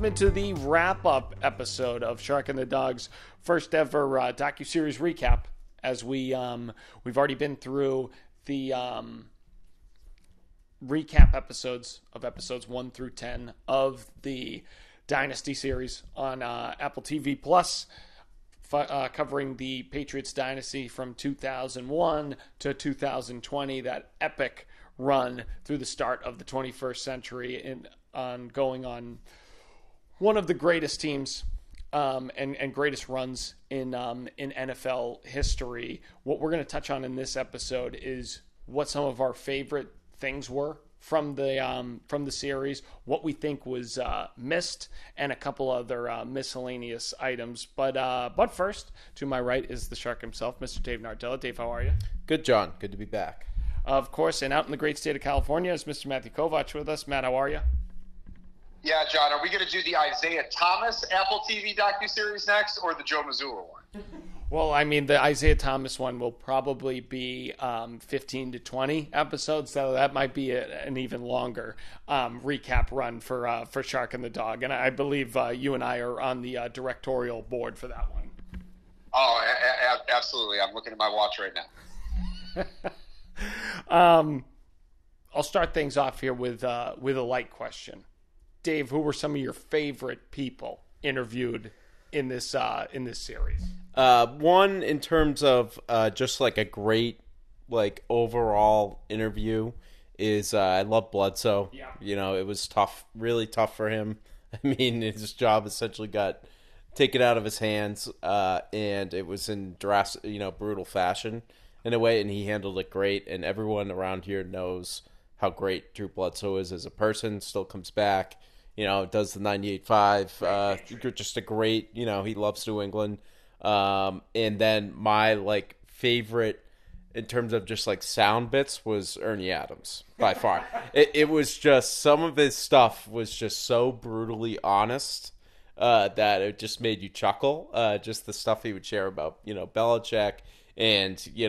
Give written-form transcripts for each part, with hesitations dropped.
welcome into the wrap-up episode of Shark and the Dog's first ever docuseries recap. As we've already been through the recap episodes of episodes 1 through 10 of the Dynasty series on Apple TV Plus, covering the Patriots dynasty from 2001 to 2020, that epic run through the start of the 21st century going on one of the greatest teams and greatest runs in NFL history. What we're going to touch on in this episode is what some of our favorite things were from the series, what we think was missed, and a couple other miscellaneous items. But first, to my right is the Shark himself, Mr. Dave Nardella. Dave, how are you? Good, John. Good to be back. Of course, and out in the great state of California is Mr. Matthew Kovac with us. Matt, how are you? Yeah, John, are we going to do the Isaiah Thomas Apple TV docuseries next, or the Joe Mazzulla one? Well, I mean, the Isaiah Thomas one will probably be 15 to 20 episodes, so that might be an even longer recap run for Shark and the Dog. And I believe you and I are on the directorial board for that one. Oh, absolutely. I'm looking at my watch right now. I'll start things off here with a light question. Dave, who were some of your favorite people interviewed in this series? One, in terms of just like a great overall interview, is I love Bledsoe. Yeah. You know, it was tough, really tough for him. I mean, his job essentially got taken out of his hands, and it was in brutal fashion in a way, and he handled it great. And everyone around here knows how great Drew Bledsoe is as a person. Still comes back. You know, does the 98.5. Just a great, he loves New England. And then my, favorite in terms of just, sound bits was Ernie Adams, by far. It was just, some of his stuff was just so brutally honest that it just made you chuckle. Just the stuff he would share about, Belichick and, he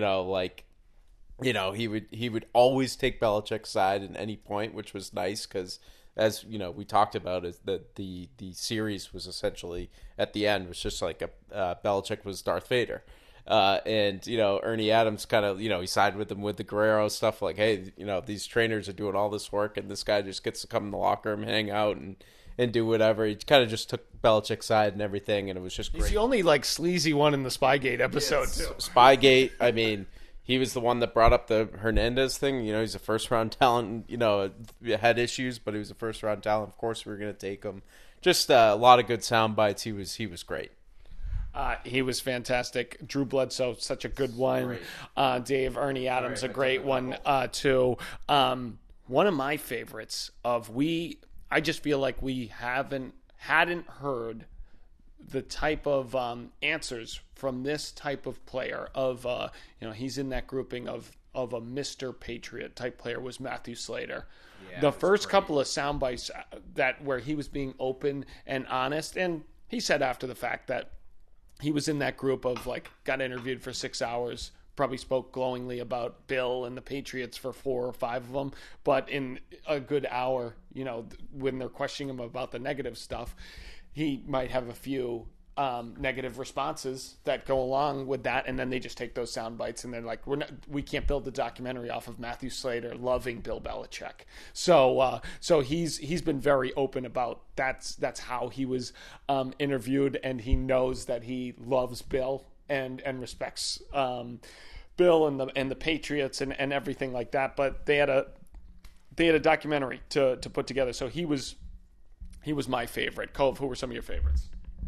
would always take Belichick's side at any point, which was nice because, as we talked about, is that the series was essentially at the end was just like Belichick was Darth Vader, and Ernie Adams kind of he sided with him with the Guerrero stuff, like, hey, these trainers are doing all this work and this guy just gets to come in the locker room, hang out and do whatever. He kind of just took Belichick's side and everything, and it was just great. He's the only sleazy one in the Spygate episode too. Spygate, I mean. He was the one that brought up the Hernandez thing. He's a first-round talent. Had issues, but he was a first-round talent. Of course, we were going to take him. Just a lot of good sound bites. He was great. He was fantastic. Drew Bledsoe, such a good one. Dave, Ernie Adams, a great one too. One of my favorites I just feel like we hadn't heard the type of answers from this type of player he's in that grouping of a Mr. Patriot type player, was Matthew Slater. Yeah, the first couple of sound bites where he was being open and honest, and he said after the fact that he was in that group of got interviewed for 6 hours, probably spoke glowingly about Bill and the Patriots for 4 or 5 of them, but in a good hour, when they're questioning him about the negative stuff, he might have a few negative responses that go along with that, and then they just take those sound bites and they're like, we can't build the documentary off of Matthew Slater loving Bill Belichick. So he's been very open about that's how he was interviewed, and he knows that he loves Bill and respects Bill and the Patriots and everything like that. But they had a documentary to put together, so he was my favorite. Cove, who were some of your favorites?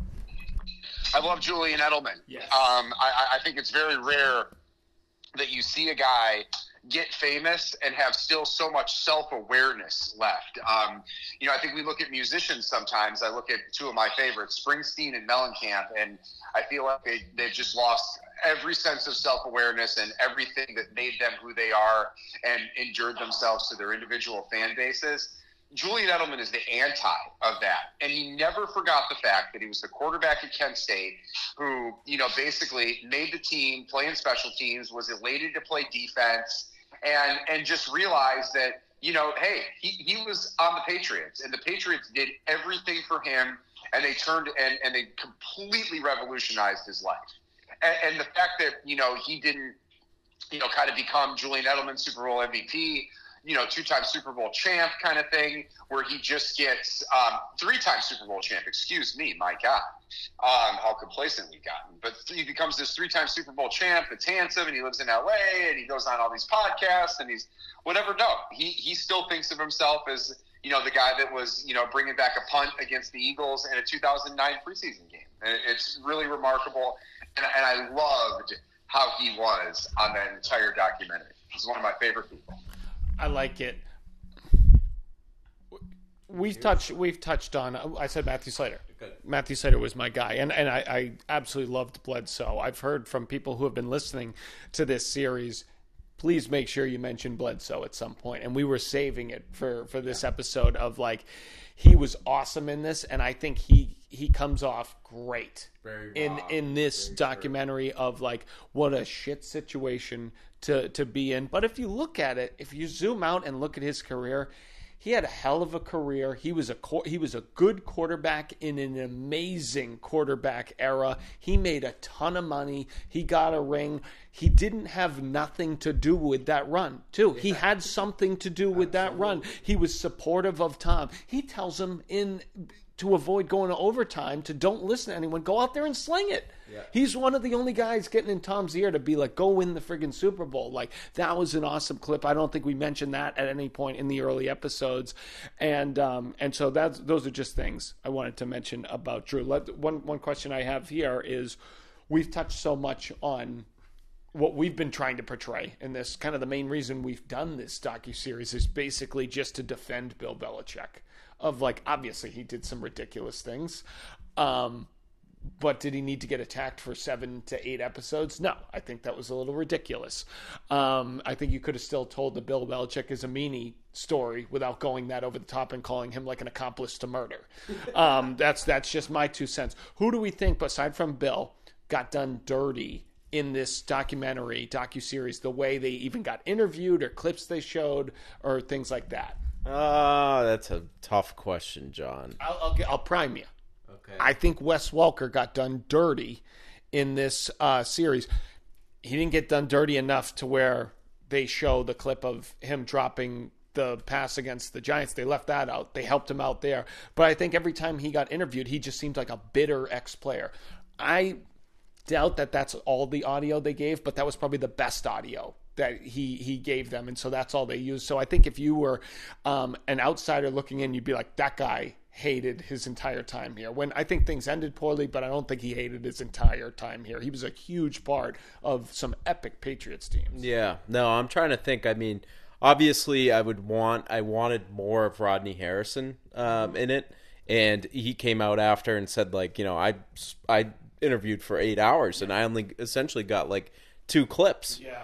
I love Julian Edelman. Yes. I think it's very rare that you see a guy get famous and have still so much self-awareness left. I think we look at musicians sometimes. I look at two of my favorites, Springsteen and Mellencamp, and I feel like they've just lost every sense of self-awareness and everything that made them who they are and endured themselves to their individual fan bases. Julian Edelman is the anti of that. And he never forgot the fact that he was the quarterback at Kent State who, basically made the team, playing special teams, was elated to play defense, and just realized that, hey, he was on the Patriots, and the Patriots did everything for him, and they turned and they completely revolutionized his life. And the fact that, he didn't, kind of become Julian Edelman Super Bowl MVP, two-time Super Bowl champ kind of thing, where he just gets three-time Super Bowl champ. Excuse me, my God, how complacent we've gotten. But he becomes this three-time Super Bowl champ. It's handsome, and he lives in L.A., and he goes on all these podcasts, and he's whatever. No, he still thinks of himself as, the guy that was, bringing back a punt against the Eagles in a 2009 preseason game. And it's really remarkable, and I loved how he was on that entire documentary. He's one of my favorite people. I like it. We've touched on. I said Matthew Slater. Good. Matthew Slater was my guy, and I absolutely loved Bledsoe. I've heard from people who have been listening to this series. Please make sure you mention Bledsoe at some point. And we were saving it for this episode of he was awesome in this, and I think he comes off great in this documentary of what a shit situation to be in. But if you look at it, if you zoom out and look at his career, he had a hell of a career. He was a good quarterback in an amazing quarterback era. He made a ton of money. He got a ring. He didn't have nothing to do with that run, too. He had something to do with that run. He was supportive of Tom. He tells him to avoid going to overtime, to don't listen to anyone, go out there and sling it. Yeah. He's one of the only guys getting in Tom's ear to be go win the friggin' Super Bowl. That was an awesome clip. I don't think we mentioned that at any point in the early episodes. And so those are just things I wanted to mention about Drew. One question I have here is, we've touched so much on what we've been trying to portray in this. Kind of the main reason we've done this docuseries is basically just to defend Bill Belichick. Obviously he did some ridiculous things. But did he need to get attacked for 7 to 8 episodes? No, I think that was a little ridiculous. I think you could have still told the Bill Belichick is a meanie story without going that over the top and calling him an accomplice to murder. That's just my 2 cents. Who do we think, aside from Bill, got done dirty in this docuseries, the way they even got interviewed or clips they showed or things like that? That's a tough question, John. I'll prime you. Okay. I think Wes Welker got done dirty in this series. He didn't get done dirty enough to where they show the clip of him dropping the pass against the Giants. They left that out. They helped him out there. But I think every time he got interviewed, he just seemed like a bitter ex-player. I doubt that that's all the audio they gave, but that was probably the best audio that he gave them, and so that's all they used. So I think if you were an outsider looking in, you'd be like, that guy hated his entire time here. When I think things ended poorly, but I don't think he hated his entire time here. He was a huge part of some epic Patriots teams. Yeah. No, I'm trying to think. I mean, obviously I wanted more of Rodney Harrison in it, and he came out after and said I interviewed for 8 hours and I only essentially got 2 clips. Yeah.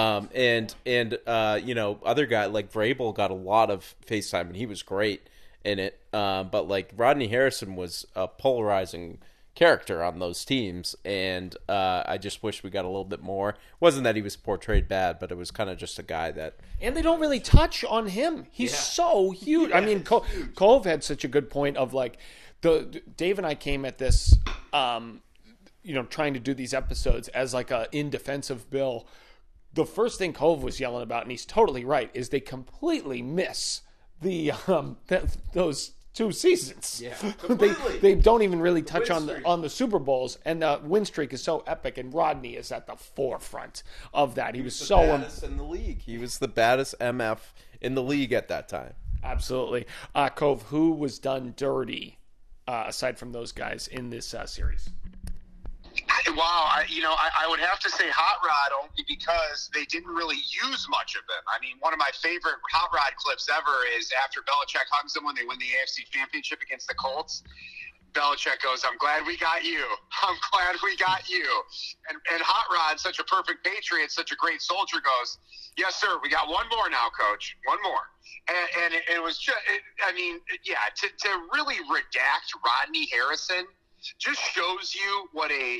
Other guy like Vrabel got a lot of FaceTime and he was great in it. But Rodney Harrison was a polarizing character on those teams, and I just wish we got a little bit more. It wasn't that he was portrayed bad, but it was kind of just a guy that... And they don't really touch on him. He's so huge. Yeah. I mean, Cove had such a good point of Dave and I came at this... trying to do these episodes as in defense of Bill. The first thing Cove was yelling about, and he's totally right, is they completely miss those 2 seasons. Yeah, they don't even really touch on the Super Bowls, and the win streak is so epic, and Rodney is at the forefront of that. He was so baddest in the league. He was the baddest MF in the league at that time. Absolutely. Cove, who was done dirty aside from those guys in this series? Wow, I would have to say Hot Rod only because they didn't really use much of him. I mean, one of my favorite Hot Rod clips ever is after Belichick hugs him when they win the AFC Championship against the Colts. Belichick goes, "I'm glad we got you. I'm glad we got you." And Hot Rod, such a perfect Patriot, such a great soldier, goes, "Yes, sir. We got one more now, Coach. One more." And it was just, to really redact Rodney Harrison just shows you what an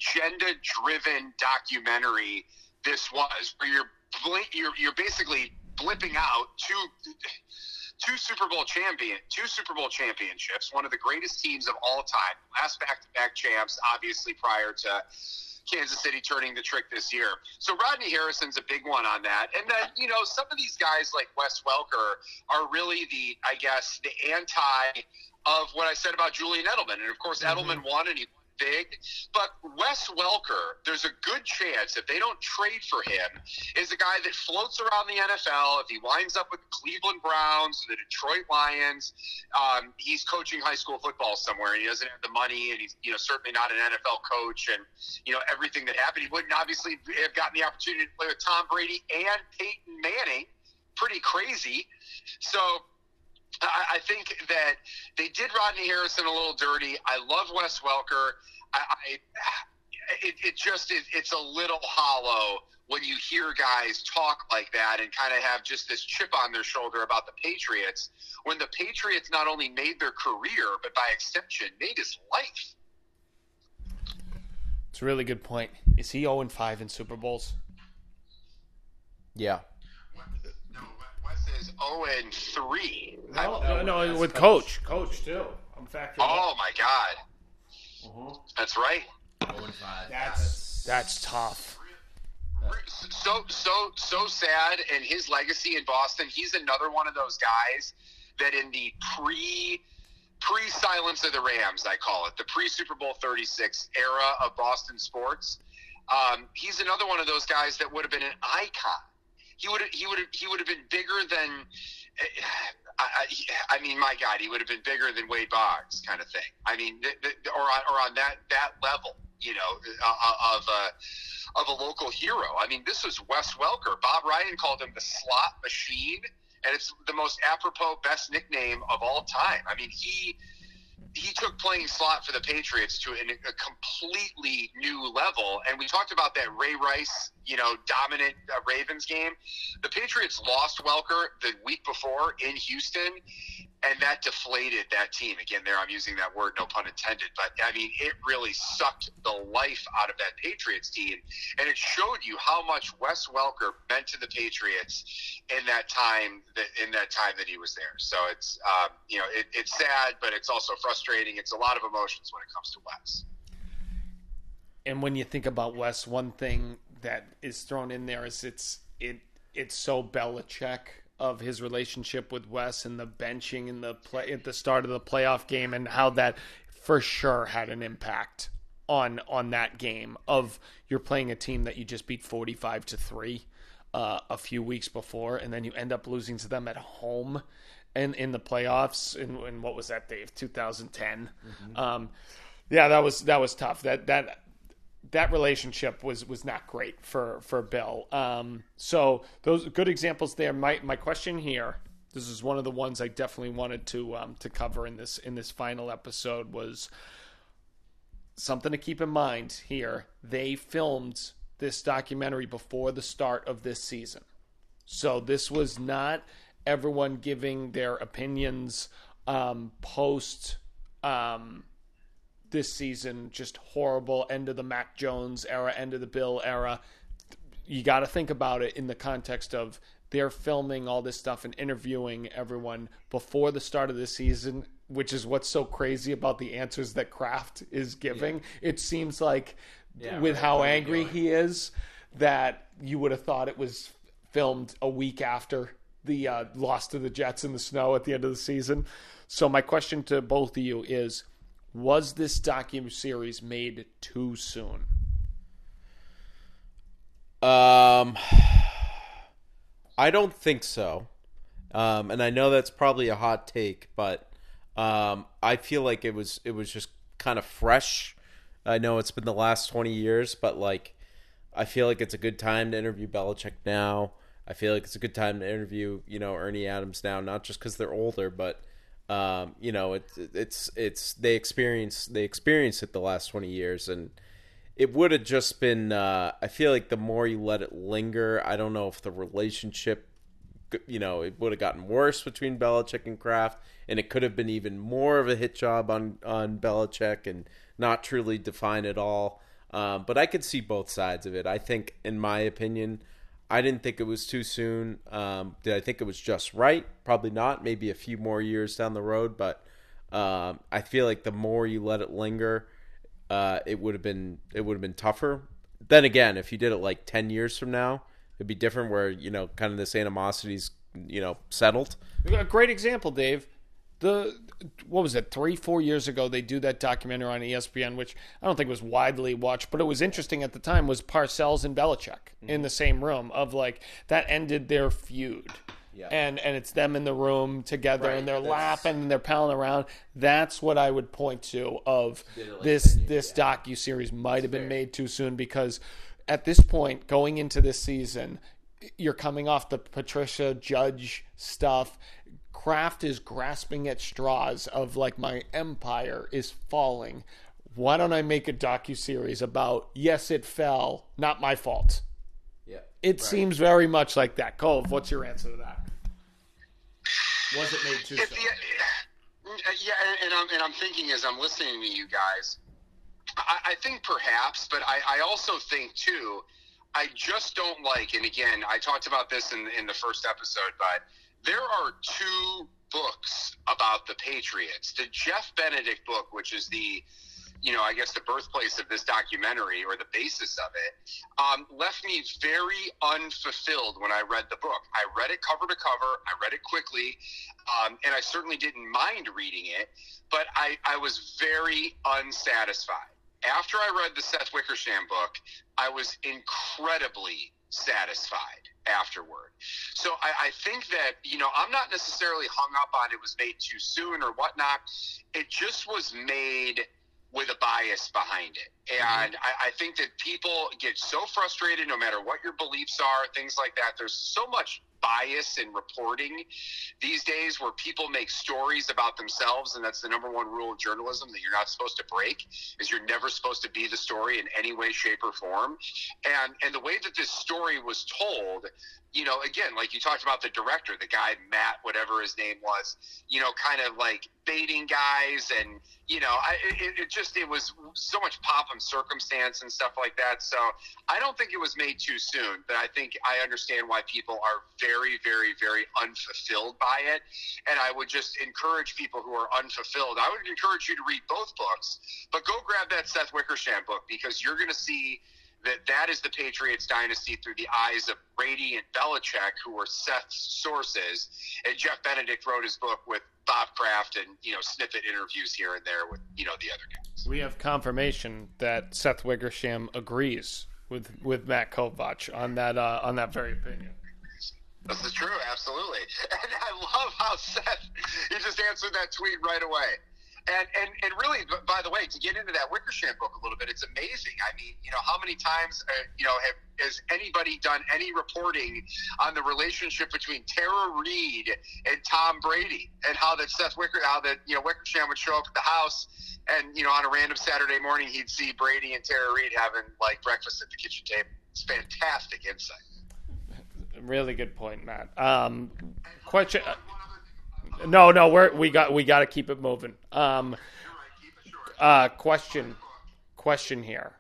agenda-driven documentary this was, where you're basically blipping out two Super Bowl championships, one of the greatest teams of all time, last back-to-back champs, obviously prior to Kansas City turning the trick this year. So Rodney Harrison's a big one on that. And then, some of these guys like Wes Welker are really the anti of what I said about Julian Edelman. And of course, Edelman won and he won big. But Wes Welker, there's a good chance if they don't trade for him, is a guy that floats around the NFL. If he winds up with the Cleveland Browns, the Detroit Lions, he's coaching high school football somewhere, and he doesn't have the money, and he's certainly not an NFL coach, and everything that happened, he wouldn't obviously have gotten the opportunity to play with Tom Brady and Peyton Manning. Pretty crazy. So I think that they did Rodney Harrison a little dirty. I love Wes Welker. It's a little hollow when you hear guys talk like that and kind of have just this chip on their shoulder about the Patriots, when the Patriots not only made their career, but by extension, made his life. It's a really good point. Is he 0-5 in Super Bowls? Yeah. No, Wes is 0-3. No, with Coach. Coach, too. I'm factoring. Oh, my God. That's right. 0-5. That's tough. So sad, and his legacy in Boston. He's another one of those guys that in the pre-silence of the Rams, I call it, the pre-Super Bowl 36 era of Boston sports. He's another one of those guys that would have been an icon. He would have been bigger than. I mean, my God, he would have been bigger than Wade Boggs, kind of thing. I mean, or on that level, of a local hero. I mean, this was Wes Welker. Bob Ryan called him the slot machine, and it's the most apropos, best nickname of all time. I mean, he took playing slot for the Patriots to a completely new level. And we talked about that Ray Rice, dominant Ravens game. The Patriots lost Welker the week before in Houston, and that deflated that team. Again, there I'm using that word, no pun intended. But, I mean, it really sucked the life out of that Patriots team. And it showed you how much Wes Welker meant to the Patriots in that time that he was there. So it's, it's sad, but it's also frustrating. It's a lot of emotions when it comes to Wes. And when you think about Wes, one thing that is thrown in there is it's so Belichick of his relationship with Wes and the benching in the play at the start of the playoff game, and how that for sure had an impact on that game of you're playing a team that you just beat 45-3 a few weeks before, and then you end up losing to them at home and in the playoffs in what was that, Dave? 2010. That was tough. That relationship was not great for Bill. So those good examples there. My question here, this is one of the ones I definitely wanted to cover in this final episode, was something to keep in mind here. They filmed this documentary before the start of this season. So this was not everyone giving their opinions post this season, just horrible, end of the Mac Jones era, end of the Bill era. You got to think about it in the context of they're filming all this stuff and interviewing everyone before the start of the season, which is what's so crazy about the answers that Kraft is giving. Yeah. It seems like with how angry he is that you would have thought it was filmed a week after the loss to the Jets in the snow at the end of the season. So my question to both of you is, was this docuseries made too soon? I don't think so. And I know that's probably a hot take, but I feel like it was just kind of fresh. I know it's been the last 20 years, but I feel like it's a good time to interview Belichick now. I feel like it's a good time to interview, Ernie Adams now, not just because they're older, but it's they experienced it the last 20 years, and it would have just been. I feel like the more you let it linger, I don't know if the relationship, it would have gotten worse between Belichick and Kraft, and it could have been even more of a hit job on Belichick and not truly define it all. But I could see both sides of it. I think, in my opinion, I didn't think it was too soon. Did I think it was just right? Probably not. Maybe a few more years down the road, but I feel like the more you let it linger, it would have been tougher. Then again, if you did it like 10 years from now, it'd be different. Where kind of this animosity's settled. A great example, Dave. What was it, 3-4 years ago, they do that documentary on ESPN, which I don't think was widely watched, but it was interesting at the time, was Parcells and Belichick in the same room, of like, that ended their feud. Yeah. And it's them in the room together, right, and they're laughing and they're palling around. That's what I would point to of this docuseries might have been made too soon, because at this point, going into this season, you're coming off the Patricia Judge stuff. Kraft is grasping at straws of like, my empire is falling. Why don't I make a docuseries about, yes, it fell, not my fault? Yeah, it seems very much like that. Cove, what's your answer to that? Was it made too soon? And I'm thinking as I'm listening to you guys, I think perhaps, but I also think too, I just don't like, and again, I talked about this in the first episode, but there are two books about the Patriots. The Jeff Benedict book, which is the, I guess the birthplace of this documentary, or the basis of it, left me very unfulfilled when I read the book. I read it cover to cover. I read it quickly, and I certainly didn't mind reading it, but I was very unsatisfied. After I read the Seth Wickersham book, I was incredibly satisfied afterward. So I think that, I'm not necessarily hung up on it was made too soon or whatnot. It just was made with a bias behind it. And I think that people get so frustrated no matter what your beliefs are, things like that. There's so much bias in reporting these days where people make stories about themselves, and that's the number one rule of journalism that you're not supposed to break, is you're never supposed to be the story in any way, shape, or form. And the way that this story was told, again, like you talked about the director, the guy, Matt, whatever his name was, kind of like baiting guys, and, it was so much pomp and circumstance and stuff like that. So I don't think it was made too soon, but I think I understand why people are very, very, very unfulfilled by it. And I would just encourage people who are unfulfilled, I would encourage you to read both books, but go grab that Seth Wickersham book, because you're going to see that is the Patriots dynasty through the eyes of Brady and Belichick, who were Seth's sources. And Jeff Benedict wrote his book with Bob Kraft and, snippet interviews here and there with, the other guys. We have confirmation that Seth Wickersham agrees with Matt Kovach on that very opinion. This is true, absolutely. And I love how Seth, he just answered that tweet right away. And really, by the way, to get into that Wickersham book a little bit, it's amazing. I mean, how many times, has anybody done any reporting on the relationship between Tara Reid and Tom Brady, and how that Wickersham would show up at the house, and, on a random Saturday morning, he'd see Brady and Tara Reid having like breakfast at the kitchen table. It's fantastic insight. Really good point, Matt. Question. No, we got to keep it moving. Question here.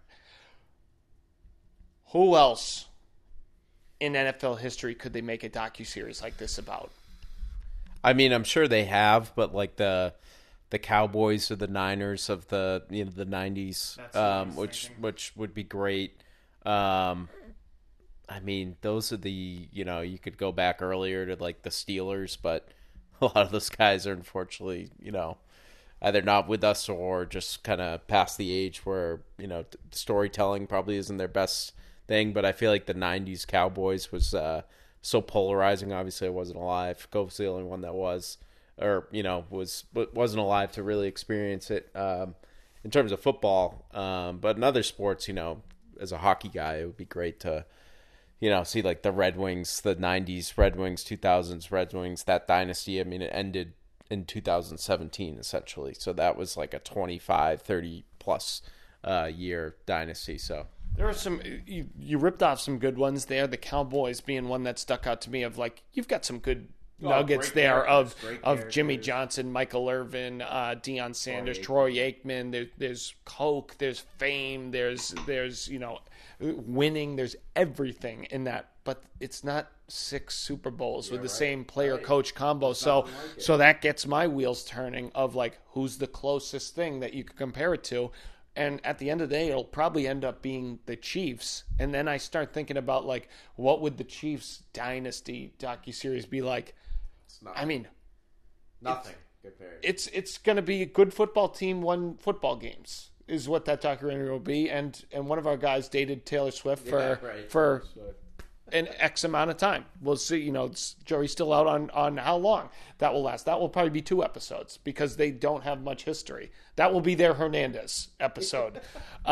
Who else in NFL history could they make a docuseries like this about? I mean, I'm sure they have, but like the Cowboys or the Niners of the the 90s, which would be great. I mean, those are the you could go back earlier to like the Steelers, but a lot of those guys are unfortunately, either not with us or just kind of past the age where, storytelling probably isn't their best thing. But I feel like the 90s Cowboys was so polarizing. Obviously, I wasn't alive. Cove's the only one that was, or, wasn't alive to really experience it in terms of football. But in other sports, as a hockey guy, it would be great to see like the Red Wings, the 90s Red Wings, 2000s Red Wings, that dynasty. I mean, it ended in 2017, essentially. So that was like a 25, 30-plus year dynasty. So there are some – you ripped off some good ones there, the Cowboys being one that stuck out to me of like you've got some good nuggets there of Jimmy Johnson, Michael Irvin, Deion Sanders, Troy Aikman. There's Coke, there's fame, there's winning, there's everything in that but it's not 6 Super Bowls with the same player-coach combo. So that gets my wheels turning of, like, who's the closest thing that you could compare it to. And at the end of the day, it'll probably end up being the Chiefs. And then I start thinking about, like, what would the Chiefs dynasty docuseries be like? I mean, nothing compared. It's going to be a good football team won football games is what that documentary will be. And one of our guys dated Taylor Swift for an X amount of time. We'll see. Joey's still out on how long that will last. That will probably be 2 episodes because they don't have much history. That will be their Hernandez episode.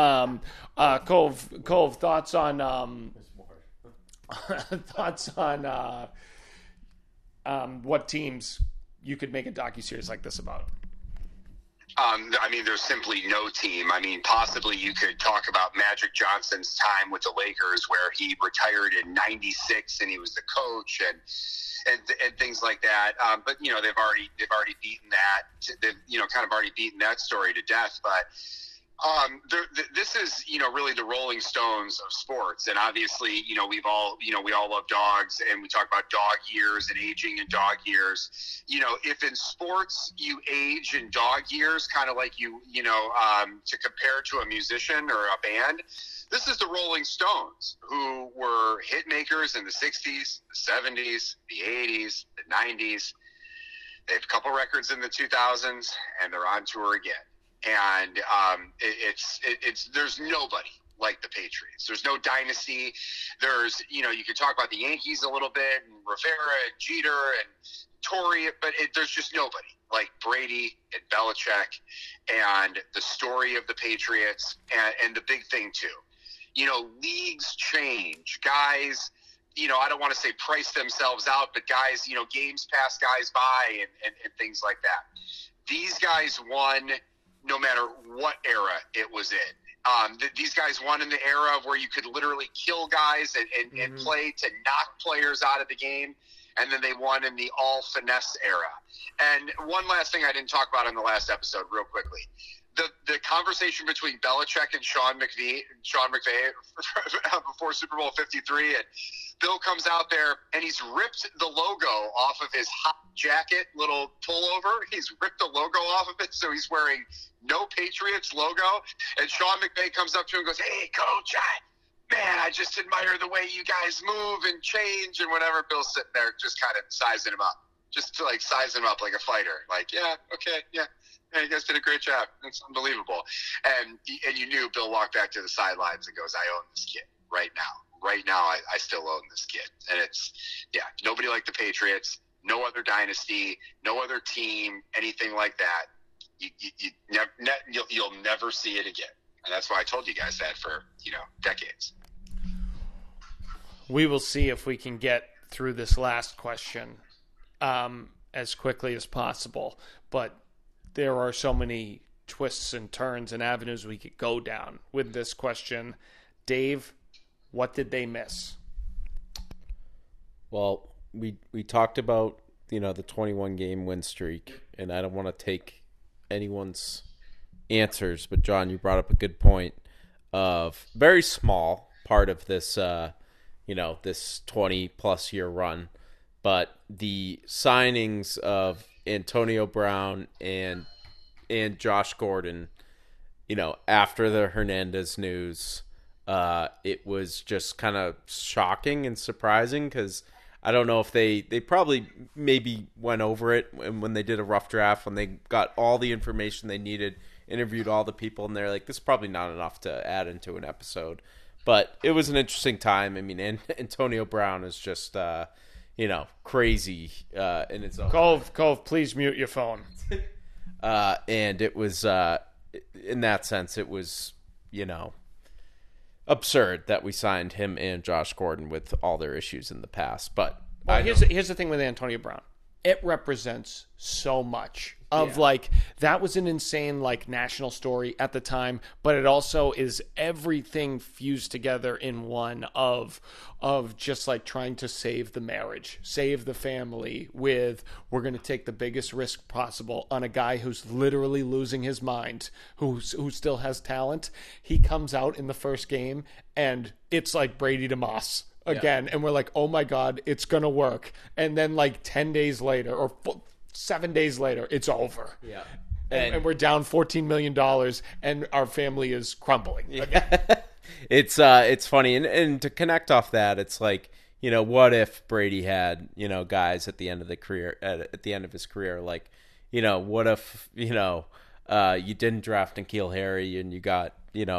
Cove, thoughts on what teams you could make a docuseries like this about? I mean, there's simply no team. I mean, possibly you could talk about Magic Johnson's time with the Lakers, where he retired in '96 and he was the coach and things like that. But they've already beaten that. They've kind of already beaten that story to death. But this is really the Rolling Stones of sports, and obviously we all love dogs, and we talk about dog years and aging in dog years. If in sports you age in dog years, kind of like to compare to a musician or a band, this is the Rolling Stones, who were hit makers in the 60s, the 70s, the 80s, the 90s. They have a couple records in the 2000s, and they're on tour again. And there's nobody like the Patriots. There's no dynasty. There's, you can talk about the Yankees a little bit, and Rivera and Jeter and Torre, but there's just nobody like Brady and Belichick and the story of the Patriots. And the big thing too, leagues change. Guys, I don't want to say price themselves out, but guys, games pass guys by and things like that. These guys won no matter what era it was in. These guys won in the era of where you could literally kill guys and play to knock players out of the game. And then they won in the all finesse era. And one last thing I didn't talk about in the last episode real quickly. The conversation between Belichick and Sean McVay before Super Bowl 53, and Bill comes out there and he's ripped the logo off of his hot jacket, little pullover. He's ripped the logo off of it, so he's wearing no Patriots logo. And Sean McVay comes up to him and goes, "Hey, Coach, I just admire the way you guys move and change," and whatever. Bill's sitting there just kind of sizing him up, just to size him up like a fighter. Like, yeah, okay, yeah. Yeah, you guys did a great job. It's unbelievable. And you knew Bill walked back to the sidelines and goes, "I own this kid right now. Right now, I still own this kid." And it's, nobody like the Patriots, no other dynasty, no other team, anything like that. You'll never see it again. And that's why I told you guys that for, decades. We will see if we can get through this last question as quickly as possible. But there are so many twists and turns and avenues we could go down with this question. Dave, what did they miss? Well, we talked about, the 21-game win streak, and I don't want to take anyone's answers, but John, you brought up a good point of very small part of this, this 20-plus year run, but the signings of Antonio Brown and Josh Gordon, after the Hernandez news, it was just kind of shocking and surprising because I don't know if they probably maybe went over it when they did a rough draft, when they got all the information they needed, interviewed all the people, and they're like, this is probably not enough to add into an episode. But it was an interesting time. I mean, Antonio Brown is just, crazy in its own. Cove, please mute your phone. And it was, in that sense, it was, absurd that we signed him and Josh Gordon with all their issues in the past. But here's the thing with Antonio Brown. It represents so much of that was an insane national story at the time, but it also is everything fused together in one of just trying to save the marriage, save the family with, we're going to take the biggest risk possible on a guy who's literally losing his mind, who still has talent. He comes out in the first game and it's like Brady DeMoss again, and we're like, oh my God, it's going to work. And then like 10 days later or 7 days later, it's over. Yeah. And we're down $14 million and our family is crumbling. It's funny. And to connect off that, it's like, what if Brady had, guys at the end of the career, at the end of his career, like, what if, you didn't draft N'Keal Harry and you got,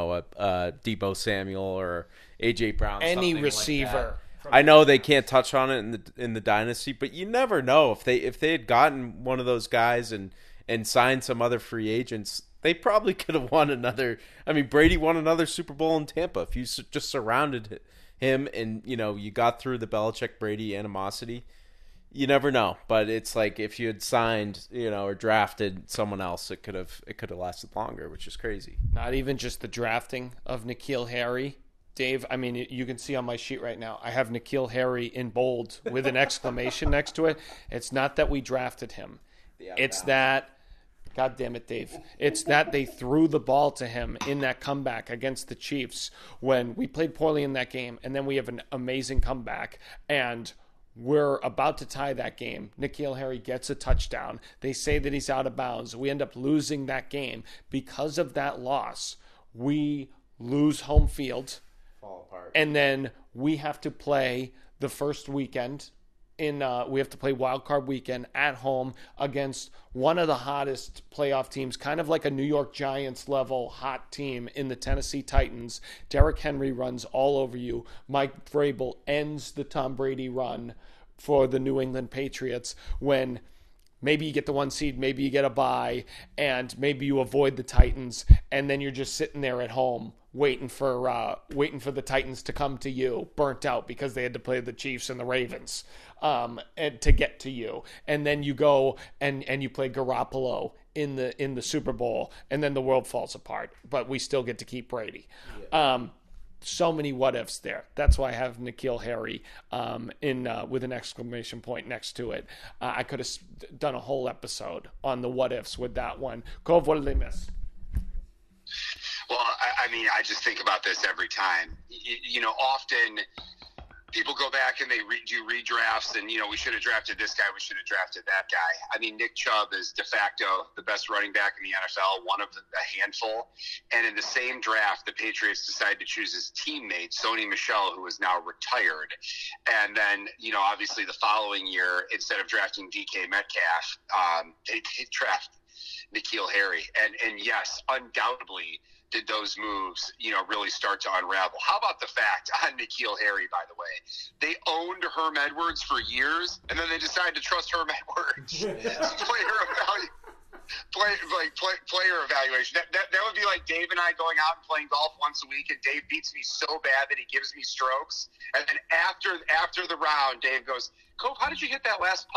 a Deebo Samuel or AJ Brown, any receiver. Like I know they can't touch on it in the dynasty, but you never know if they had gotten one of those guys and signed some other free agents, they probably could have won another. I mean, Brady won another Super Bowl in Tampa. If you just surrounded him and, you got through the Belichick-Brady animosity, you never know. But it's like if you had signed, or drafted someone else, it could have lasted longer, which is crazy. Not even just the drafting of N'Keal Harry. Dave, I mean, you can see on my sheet right now, I have N'Keal Harry in bold with an exclamation next to it. It's not that we drafted him. It's that... God damn it, Dave. It's that they threw the ball to him in that comeback against the Chiefs when we played poorly in that game, and then we have an amazing comeback, and we're about to tie that game. N'Keal Harry gets a touchdown. They say that he's out of bounds. We end up losing that game. Because of that loss, we lose home field. Fall apart. And then we have to play the first weekend. We have to play wild card weekend at home against one of the hottest playoff teams, kind of like a New York Giants level hot team in the Tennessee Titans. Derrick Henry runs all over you. Mike Vrabel ends the Tom Brady run for the New England Patriots when maybe you get the 1 seed, maybe you get a bye, and maybe you avoid the Titans, and then you're just sitting there at home waiting for the Titans to come to you, burnt out because they had to play the Chiefs and the Ravens, and to get to you. And then you go and you play Garoppolo in the Super Bowl, and then the world falls apart, but we still get to keep Brady. Yeah. So many what ifs there. That's why I have N'Keal Harry with an exclamation point next to it. I could have done a whole episode on the what ifs with that one. Cove, what did they miss? Well, I mean, I just think about this every time. Often people go back and they do redrafts and, we should have drafted this guy, we should have drafted that guy. I mean, Nick Chubb is de facto the best running back in the NFL, one of a handful. And in the same draft, the Patriots decided to choose his teammate, Sony Michel, who is now retired. And then, obviously the following year, instead of drafting DK Metcalf, they draft N'Keal Harry. And yes, undoubtedly, did those moves, really start to unravel. How about the fact on N'Keal Harry, by the way, they owned Herm Edwards for years, and then they decided to trust Herm Edwards. Player evaluation. That would be like Dave and I going out and playing golf once a week, and Dave beats me so bad that he gives me strokes, and then after the round, Dave goes, "Cope, how did you hit that last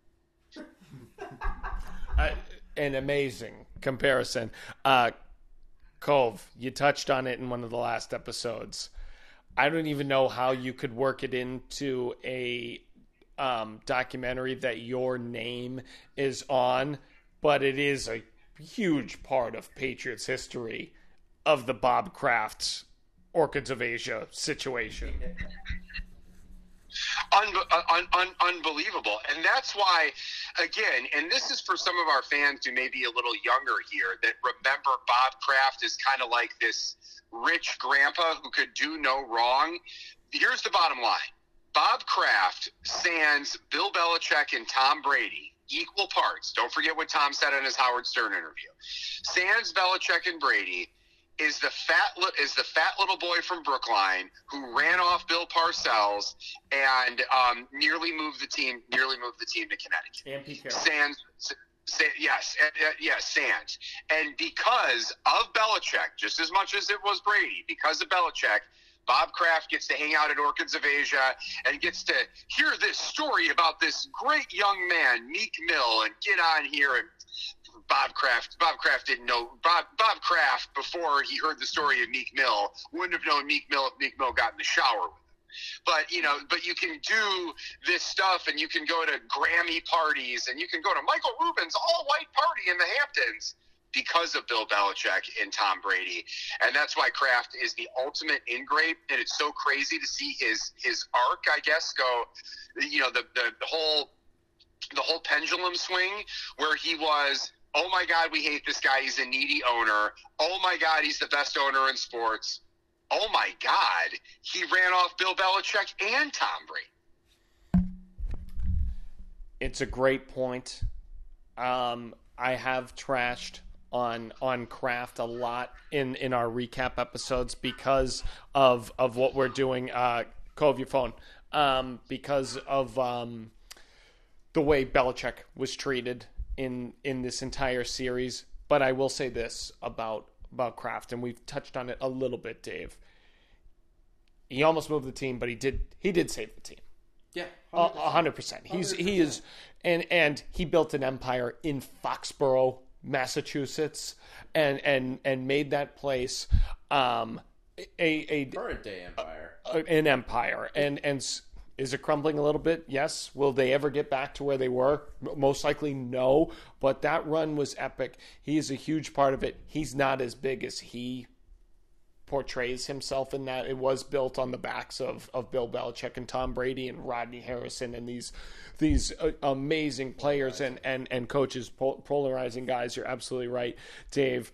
putt?" An amazing comparison. Cove, you touched on it in one of the last episodes. I don't even know how you could work it into a documentary that your name is on, but it is a huge part of Patriots history of the Bob Kraft Orchids of Asia situation. Unbelievable. And that's why, again, and this is for some of our fans who may be a little younger here, that remember Bob Kraft is kind of like this rich grandpa who could do no wrong. Here's the bottom line. Bob Kraft sans Bill Belichick and Tom Brady, equal parts. Don't forget what Tom said in his Howard Stern interview. Sans Belichick and Brady is the fat little boy from Brookline who ran off Bill Parcells and nearly moved the team to Connecticut. And Pete Carroll. Sands. And because of Belichick, just as much as it was Brady, because of Belichick, Bob Kraft gets to hang out at Orchids of Asia and gets to hear this story about this great young man, Meek Mill, and get on here and Bob Kraft didn't know Bob Kraft before he heard the story of Meek Mill wouldn't have known Meek Mill if Meek Mill got in the shower with him. But you can do this stuff and you can go to Grammy parties and you can go to Michael Rubin's all white party in the Hamptons because of Bill Belichick and Tom Brady. And that's why Kraft is the ultimate ingrate. And it's so crazy to see his arc, I guess, go, the whole pendulum swing where he was, oh my God, we hate this guy. He's a needy owner. Oh my God, he's the best owner in sports. Oh my God, he ran off Bill Belichick and Tom Brady. It's a great point. I have trashed on Kraft a lot in our recap episodes because of what we're doing. Cove, your phone. Because of the way Belichick was treated in this entire series. But I will say this about Kraft, and we've touched on it a little bit, Dave. He almost moved the team, but he did save the team. Yeah, 100%. He is, and he built an empire in Foxborough, Massachusetts, and made that place a current day empire, an empire, and is it crumbling a little bit? Yes. Will they ever get back to where they were? Most likely no, but that run was epic. He is a huge part of it. He's not as big as he portrays himself in that. It was built on the backs of Bill Belichick and Tom Brady and Rodney Harrison and these amazing players and coaches, polarizing guys. You're absolutely right, Dave.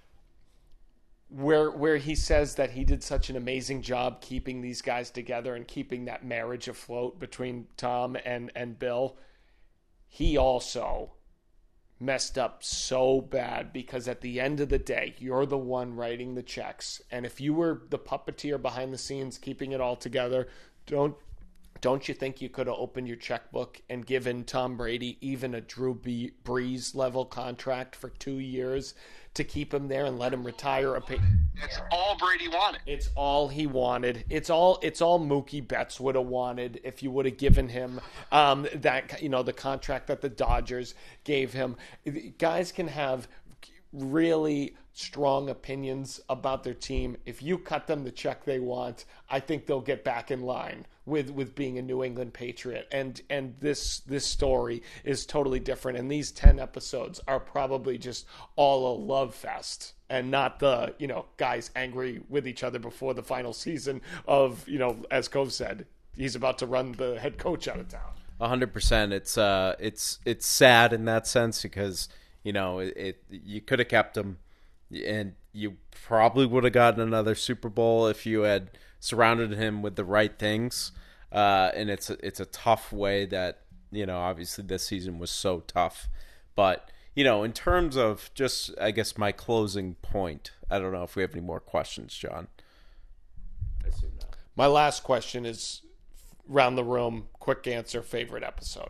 Where he says that he did such an amazing job keeping these guys together and keeping that marriage afloat between Tom and Bill, he also messed up so bad because at the end of the day, you're the one writing the checks. And if you were the puppeteer behind the scenes keeping it all together, don't you think you could have opened your checkbook and given Tom Brady even a Drew Brees level contract for 2 years to keep him there and let him retire? It's all Brady wanted. It's all he wanted. It's all Mookie Betts would have wanted if you would have given him the contract that the Dodgers gave him. Guys can have really strong opinions about their team. If you cut them the check they want, I think they'll get back in line with being a New England Patriot. And this story is totally different. And these 10 episodes are probably just all a love fest and not the, guys angry with each other before the final season of, as Cove said, he's about to run the head coach out of town. 100%. It's sad in that sense because, you could have kept him and you probably would have gotten another Super Bowl if you had surrounded him with the right things. And it's a tough way that, obviously this season was so tough. But, in terms of just, I guess, my closing point, I don't know if we have any more questions, John. I assume not. My last question is round the room, quick answer, favorite episode.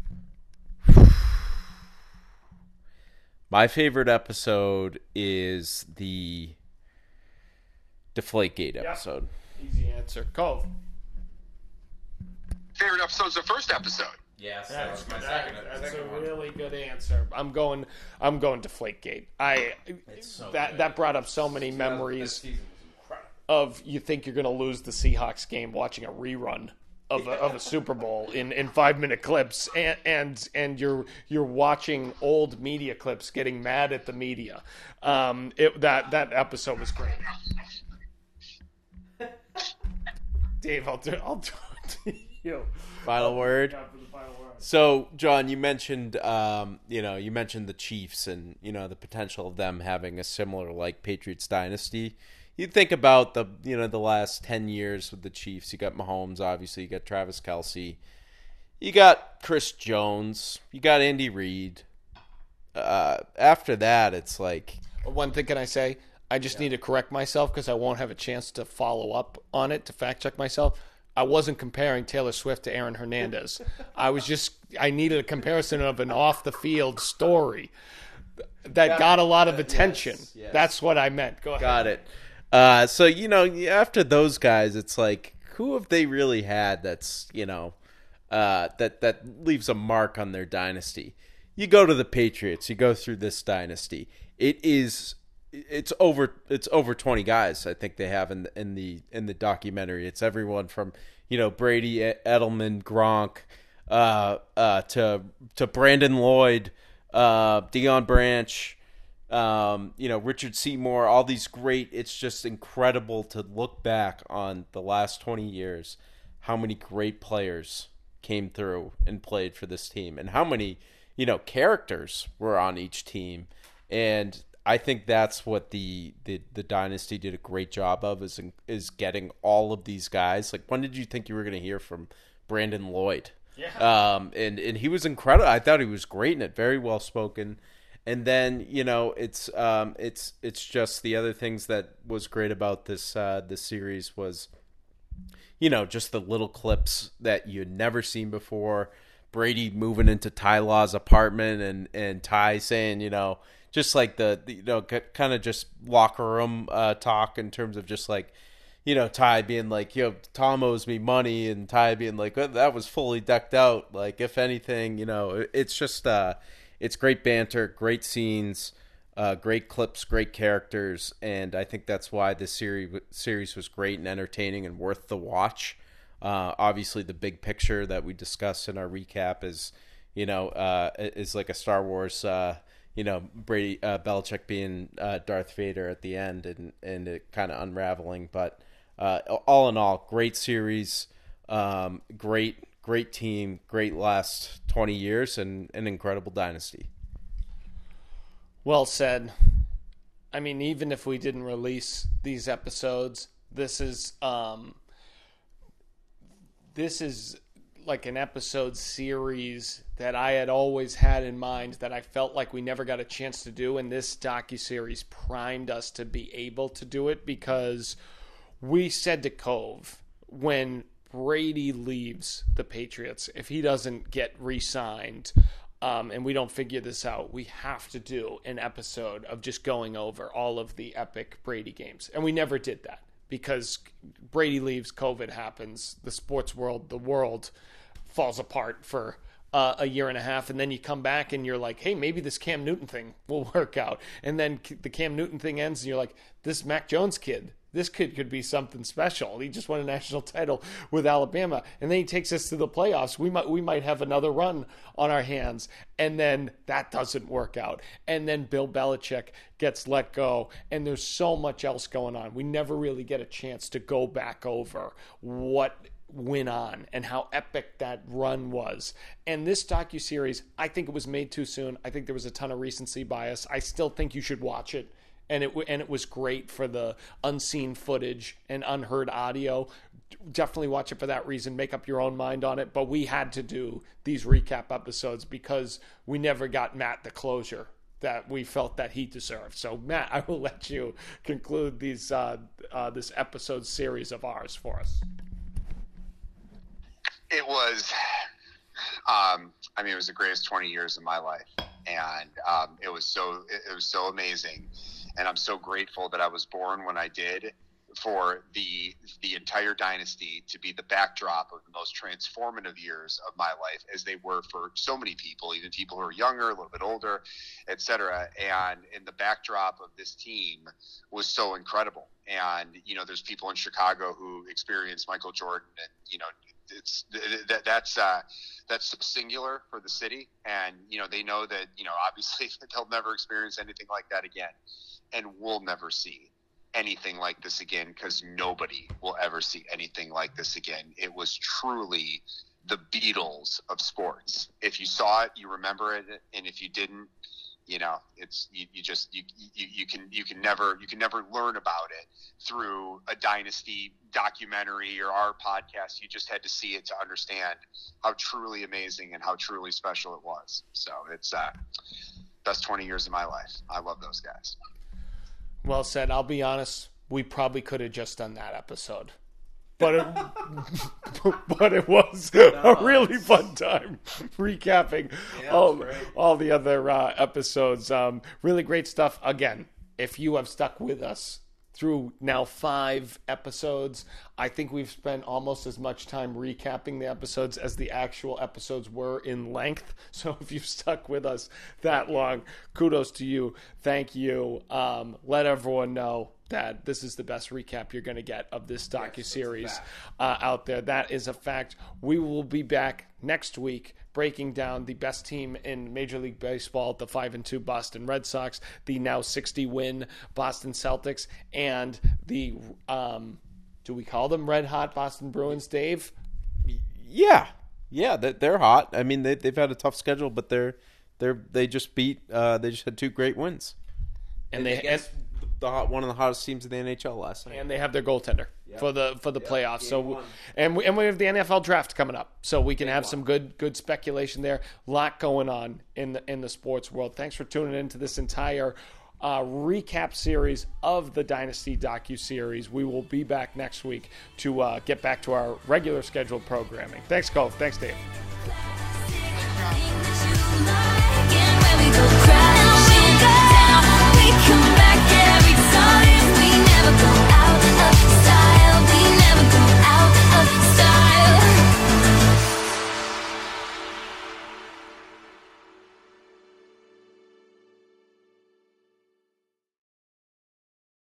My favorite episode is the Deflategate episode. Yep. Easy answer. Cove. Favorite episode's the first episode. Yes, that's my second. That's a really good answer. I'm going Deflategate. That brought up so many memories of you think you're going to lose the Seahawks game watching a rerun of a Super Bowl in 5-minute clips, and you're watching old media clips, getting mad at the media. That episode was great. Dave, I'll do it to you. Final word. So, John, you mentioned the Chiefs and the potential of them having a similar Patriots dynasty. You think about the last 10 years with the Chiefs. You got Mahomes, obviously. You got Travis Kelce. You got Chris Jones. You got Andy Reid. After that, it's like... One thing can I say? I just need to correct myself because I won't have a chance to follow up on it, to fact check myself. I wasn't comparing Taylor Swift to Aaron Hernandez. I needed a comparison of an off-the-field story that got a lot of attention. Yes. That's what I meant. Go ahead. Got it. So, after those guys, it's like, who have they really had that's, that leaves a mark on their dynasty? You go to the Patriots, you go through this dynasty. It's over 20 guys I think they have in the documentary. It's everyone from, Brady, Edelman, Gronk, to Brandon Lloyd, Deion Branch, Richard Seymour, all these great. It's just incredible to look back on the last 20 years, how many great players came through and played for this team, and how many, characters were on each team. And I think that's what the dynasty did a great job of, is getting all of these guys. Like, when did you think you were going to hear from Brandon Lloyd? Yeah. And he was incredible. I thought he was great in it, very well spoken. And then, it's just the other things that was great about this series was, just the little clips that you'd never seen before. Brady moving into Ty Law's apartment and Ty saying, just like the kind of just locker room talk in terms of just like, Ty being like, Tom owes me money, and Ty being like, well, that was fully decked out. Like, if anything, it's just it's great banter, great scenes, great clips, great characters, and I think that's why this series was great and entertaining and worth the watch. Obviously, the big picture that we discussed in our recap is like a Star Wars. Brady Belichick being Darth Vader at the end, and it kind of unraveling. But all in all, great series, great team, great last 20 years, and an incredible dynasty. Well said. I mean, even if we didn't release these episodes, this is like an episode series that I had always had in mind that I felt like we never got a chance to do, and this docuseries primed us to be able to do it, because we said to Cove, when Brady leaves the Patriots, if he doesn't get re-signed, and we don't figure this out, we have to do an episode of just going over all of the epic Brady games. And we never did that, because Brady leaves, COVID happens, the sports world, the world falls apart for a year and a half, and then you come back and you're like, hey, maybe this Cam Newton thing will work out. And then the Cam Newton thing ends, and you're like, this Mac Jones kid, this kid could be something special. He just won a national title with Alabama, and then he takes us to the playoffs. We might have another run on our hands, and then that doesn't work out. And then Bill Belichick gets let go, and there's so much else going on. We never really get a chance to go back over what went on and how epic that run was. And this docuseries, I think it was made too soon. I think there was a ton of recency bias. I still think you should watch it. And it was great for the unseen footage and unheard audio. Definitely watch it for that reason. Make up your own mind on it. But we had to do these recap episodes because we never got Matt the closure that we felt that he deserved. So, Matt, I will let you conclude this episode series of ours for us. It was, it was the greatest 20 years of my life, and it was so amazing, and I'm so grateful that I was born when I did, for the entire dynasty to be the backdrop of the most transformative years of my life, as they were for so many people, even people who are younger, a little bit older, etc. And in the backdrop of this team was so incredible. And there's people in Chicago who experienced Michael Jordan, and that's so singular for the city, and they know that obviously they'll never experience anything like that again, and we'll never see anything like this again, because nobody will ever see anything like this again. It was truly the Beatles of sports. If you saw it, you remember it, and if you didn't, it's you can never learn about it through a dynasty documentary or our podcast. You just had to see it to understand how truly amazing and how truly special it was. So it's best 20 years of my life. I love those guys. Well said. I'll be honest, we probably could have just done that episode. But it was a really fun time recapping all the other episodes. Really great stuff. Again, if you have stuck with us through now 5 episodes, I think we've spent almost as much time recapping the episodes as the actual episodes were in length. So if you've stuck with us that long, kudos to you. Thank you. Let everyone know that this is the best recap you're going to get of this docuseries out there. That is a fact. We will be back next week breaking down the best team in Major League Baseball, the 5-2 Boston Red Sox, the now 60-win Boston Celtics, and the do we call them red hot Boston Bruins, Dave? Yeah, they're hot. I mean, they've had a tough schedule, but they just had 2 great wins, and one of the hottest teams in the NHL last night. And they have their goaltender for the playoffs. So and we have the NFL draft coming up, so we can have some good speculation there. A lot going on in the sports world. Thanks for tuning into this entire recap series of the Dynasty docuseries. We will be back next week to get back to our regular scheduled programming. Thanks, Cove. Thanks, Dave.